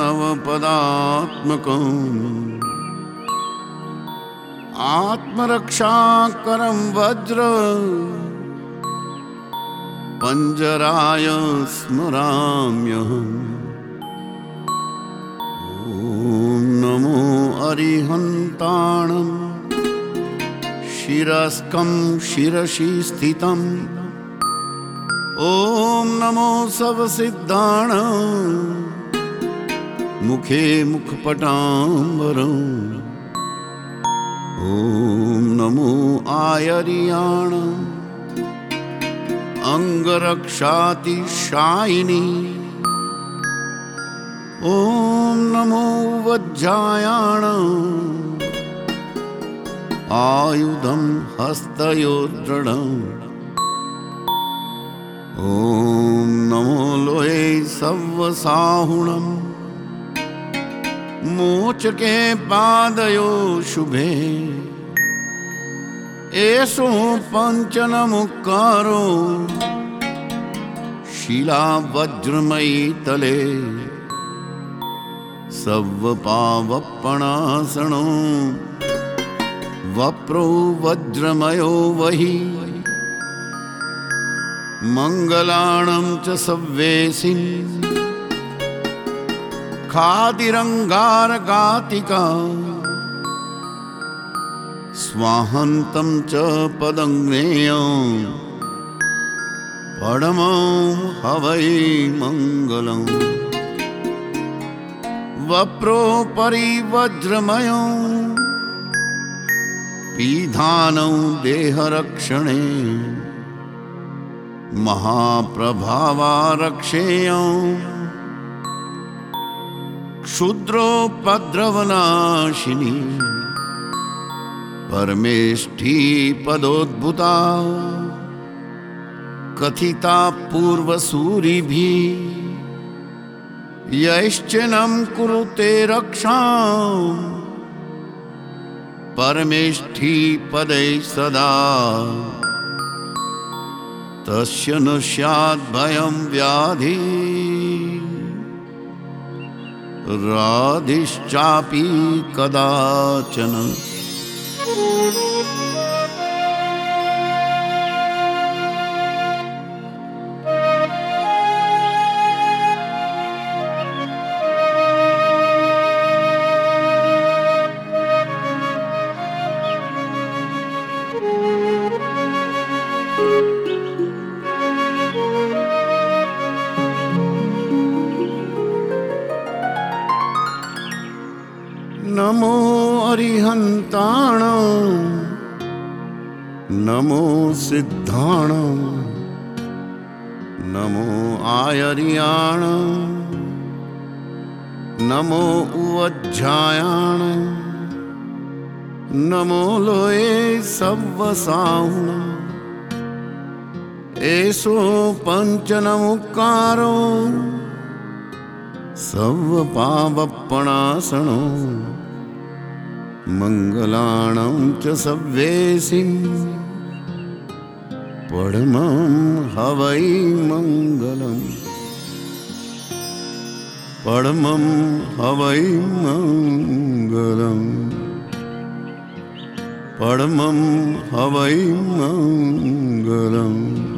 प्रणवपदात्मकम् आत्मरक्षाकरं वज्र पंजराय स्मराम्यहम्। ॐ नमो अरिहन्ताणं शिरस्कं शिरसि स्थितम्। ॐ नमो सर्वसिद्धाणां मुखे मुखपटाम्बरम्। ॐ नमो आयर्याणाम् अंगरक्षातिशायिनी। ॐ नमो वज्रायाणाम् आयुधं हस्तयोर्दृढम्। ॐ नमो लोये सव्वसाहुणम् मोचके पादयो शुभे। एषो पञ्चनमुक्कारो शिला वज्रमयी तले सव्वपावप्पणासनो वप्रो वज्रमयो वही। मंगलाणं च सव्वेसिं खादिरंगारगातिका स्वाहन्तं च पदग्नेयं परमं हवै मंगलम्। वप्रोपरि वज्रमयं पीधानं देहरक्षणे महाप्रभावारक्षेयं क्षुद्रोपद्रवनाशिनी परमेष्ठी पदोद्भुता कथिता पूर्वसूरिभिः। यश्चिनं कुरुते रक्षां परमेष्ठी पदै सदा तस्य न स्यात् भयं व्याधि राधिश्चापि कदाचन। नमो अरिहन्ताणां नमो सिद्धाणां नमो आयर्याणां नमो उवज्रायाणां नमो लोये सव्वसाहुणाम्। एषो पञ्चनमुक्कारो सव्वपावप्पणासनो मंगलाणं च सव्वेसिं परमं हवै मंगलम्। परमं हवै मंगलम्। परमं हवै मंगलम्।